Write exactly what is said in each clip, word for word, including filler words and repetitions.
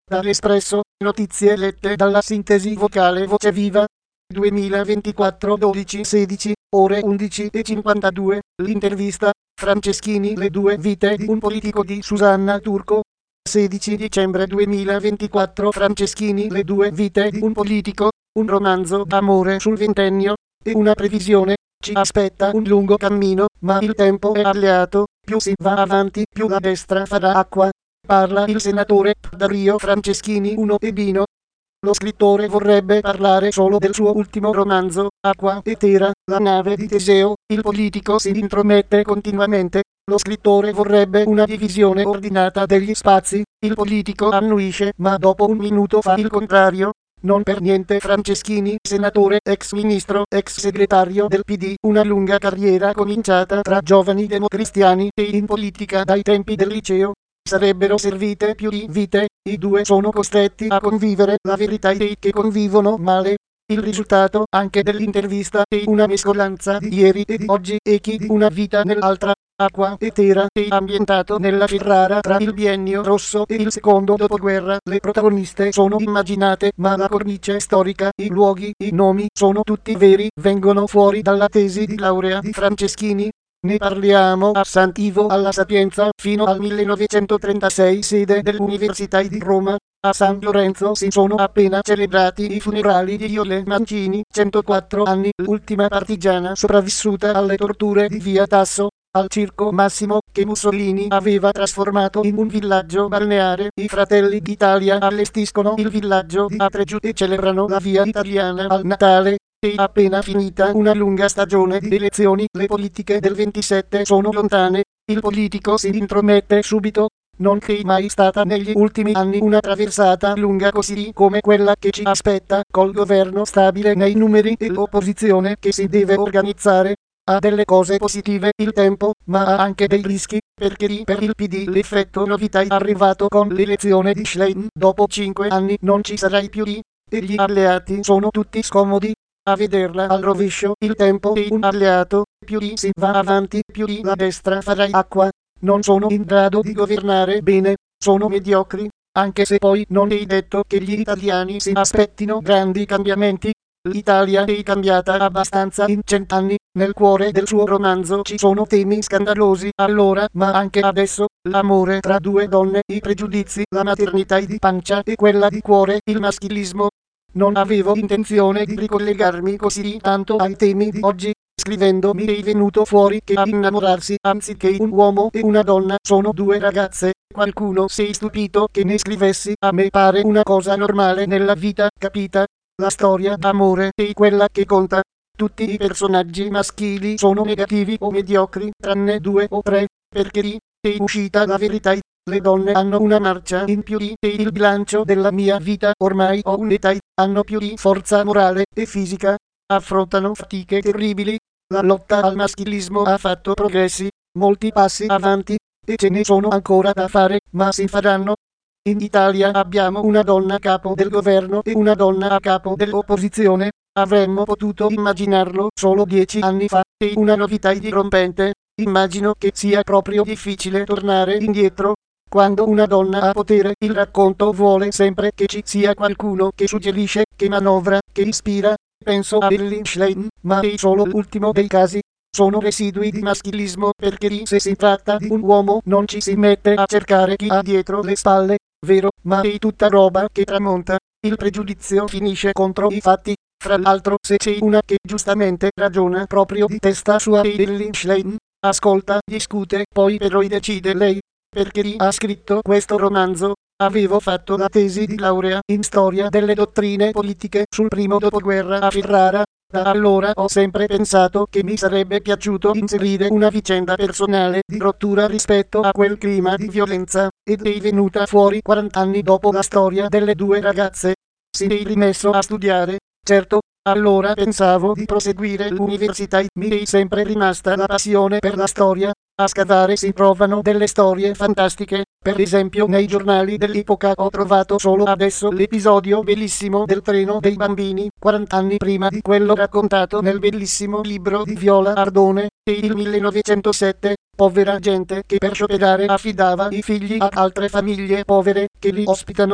Dall'Espresso, notizie lette dalla sintesi vocale Voce Viva. duemilaventiquattro dodici sedici, ore undici e cinquantadue, l'intervista, Franceschini, le due vite di un politico di Susanna Turco. sedici dicembre duemilaventiquattro, Franceschini, le due vite di un politico, un romanzo d'amore sul ventennio, e una previsione. Ci aspetta un lungo cammino, ma il tempo è alleato, più si va avanti più la destra farà acqua. Parla il senatore Dario Franceschini uno e Bino. Lo scrittore vorrebbe parlare solo del suo ultimo romanzo, Acqua e Terra, la nave di Teseo. Il politico si intromette continuamente. Lo scrittore vorrebbe una divisione ordinata degli spazi. Il politico annuisce, ma dopo un minuto fa il contrario. Non per niente Franceschini, senatore, ex ministro, ex segretario del P D, una lunga carriera cominciata tra giovani democristiani e in politica dai tempi del liceo. Sarebbero servite più di vite, i due sono costretti a convivere, la verità è che convivono male. Il risultato anche dell'intervista è una mescolanza di ieri e di oggi e chi di una vita nell'altra. Acqua e Terra è ambientato nella Ferrara tra il biennio rosso e il secondo dopoguerra. Le protagoniste sono immaginate, ma la cornice storica, i luoghi, i nomi sono tutti veri, vengono fuori dalla tesi di laurea di Franceschini. Ne parliamo a Sant'Ivo alla Sapienza fino al millenovecentotrentasei, sede dell'Università di Roma. A San Lorenzo si sono appena celebrati i funerali di Iole Mancini, centoquattro anni, l'ultima partigiana sopravvissuta alle torture di Via Tasso. Al Circo Massimo, che Mussolini aveva trasformato in un villaggio balneare, i Fratelli d'Italia allestiscono il villaggio di Atregiu e celebrano la via italiana al Natale. È appena finita una lunga stagione di elezioni, le politiche del ventisette sono lontane, il politico si intromette subito. Non c'è mai stata negli ultimi anni una traversata lunga così come quella che ci aspetta, col governo stabile nei numeri e l'opposizione che si deve organizzare. Ha delle cose positive il tempo, ma ha anche dei rischi, perché lì per il P D l'effetto novità è arrivato con l'elezione di Schlein. Dopo cinque anni non ci sarai più lì, e gli alleati sono tutti scomodi. A vederla al rovescio, il tempo è un alleato, più lì si va avanti, più lì la destra farà acqua. Non sono in grado di governare bene, sono mediocri, anche se poi non è detto che gli italiani si aspettino grandi cambiamenti. L'Italia è cambiata abbastanza in cent'anni, nel cuore del suo romanzo ci sono temi scandalosi allora, ma anche adesso, l'amore tra due donne, i pregiudizi, la maternità di pancia e quella di cuore, il maschilismo. Non avevo intenzione di ricollegarmi così tanto ai temi di oggi. Scrivendo mi è venuto fuori che a innamorarsi, anziché un uomo e una donna, sono due ragazze. Qualcuno si è stupito che ne scrivessi, a me pare una cosa normale nella vita, capita? La storia d'amore è quella che conta. Tutti i personaggi maschili sono negativi o mediocri, tranne due o tre, perché lì è uscita la verità. Le donne hanno una marcia in più di e il bilancio della mia vita, ormai ho un'età, hanno più di forza morale e fisica, affrontano fatiche terribili. La lotta al maschilismo ha fatto progressi, molti passi avanti, e ce ne sono ancora da fare, ma si faranno. In Italia abbiamo una donna a capo del governo e una donna a capo dell'opposizione. Avremmo potuto immaginarlo solo dieci anni fa, è una novità dirompente. Immagino che sia proprio difficile tornare indietro. Quando una donna ha potere, il racconto vuole sempre che ci sia qualcuno che suggerisce, che manovra, che ispira. Penso a Elly Schlein, ma è solo l'ultimo dei casi. Sono residui di maschilismo, perché lì se si tratta di un uomo non ci si mette a cercare chi ha dietro le spalle, vero, ma è tutta roba che tramonta. Il pregiudizio finisce contro i fatti. Fra l'altro, se c'è una che giustamente ragiona proprio di testa sua è Elly Schlein. Ascolta, discute, poi però decide lei. Perché lì ha scritto questo romanzo. Avevo fatto la tesi di laurea in storia delle dottrine politiche sul primo dopoguerra a Ferrara. Da allora ho sempre pensato che mi sarebbe piaciuto inserire una vicenda personale di rottura rispetto a quel clima di violenza, ed è venuta fuori quarant'anni dopo la storia delle due ragazze. Si è rimesso a studiare, certo. Allora pensavo di proseguire l'università, mi è sempre rimasta la passione per la storia. A scavare si trovano delle storie fantastiche, per esempio nei giornali dell'epoca ho trovato solo adesso l'episodio bellissimo del treno dei bambini, quarant'anni prima di quello raccontato nel bellissimo libro di Viola Ardone, e il millenovecentosette, povera gente che per scioperare affidava i figli a altre famiglie povere che li ospitano.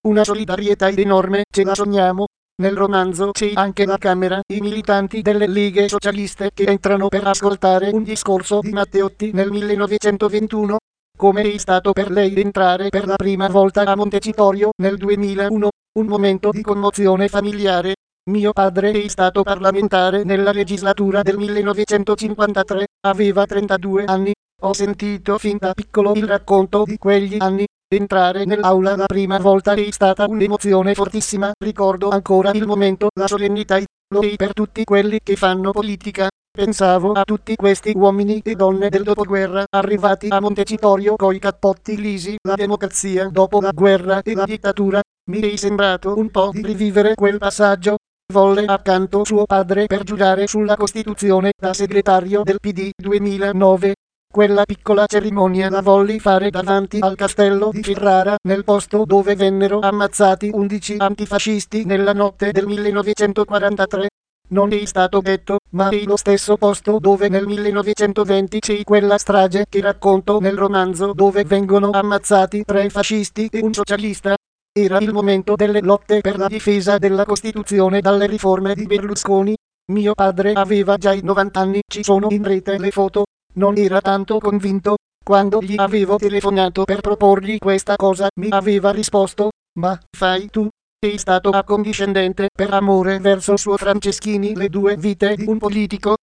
Una solidarietà enorme, ce la sogniamo. Nel romanzo c'è anche la Camera, i militanti delle leghe socialiste che entrano per ascoltare un discorso di Matteotti nel millenovecentoventuno. Come è stato per lei entrare per la prima volta a Montecitorio nel duemilauno? Un momento di commozione familiare. Mio padre è stato parlamentare nella legislatura del millenovecentocinquantatré, aveva trentadue anni. Ho sentito fin da piccolo il racconto di quegli anni. Entrare nell'aula la prima volta è stata un'emozione fortissima, ricordo ancora il momento, la solennità. Lo è per tutti quelli che fanno politica. Pensavo a tutti questi uomini e donne del dopoguerra arrivati a Montecitorio coi cappotti lisi, la democrazia dopo la guerra e la dittatura. Mi è sembrato un po' di rivivere quel passaggio. Volle accanto suo padre per giurare sulla Costituzione da segretario del P D duemilanove. Quella piccola cerimonia la volli fare davanti al castello di Ferrara, nel posto dove vennero ammazzati undici antifascisti nella notte del millenovecentoquarantatré. Non è stato detto, ma è lo stesso posto dove nel millenovecentoventi c'è quella strage che racconto nel romanzo dove vengono ammazzati tre fascisti e un socialista. Era il momento delle lotte per la difesa della Costituzione dalle riforme di Berlusconi. Mio padre aveva già i novanta anni, ci sono in rete le foto. Non era tanto convinto. Quando gli avevo telefonato per proporgli questa cosa, mi aveva risposto: ma fai tu. È stato accondiscendente per amore verso suo Franceschini, le due vite di un politico.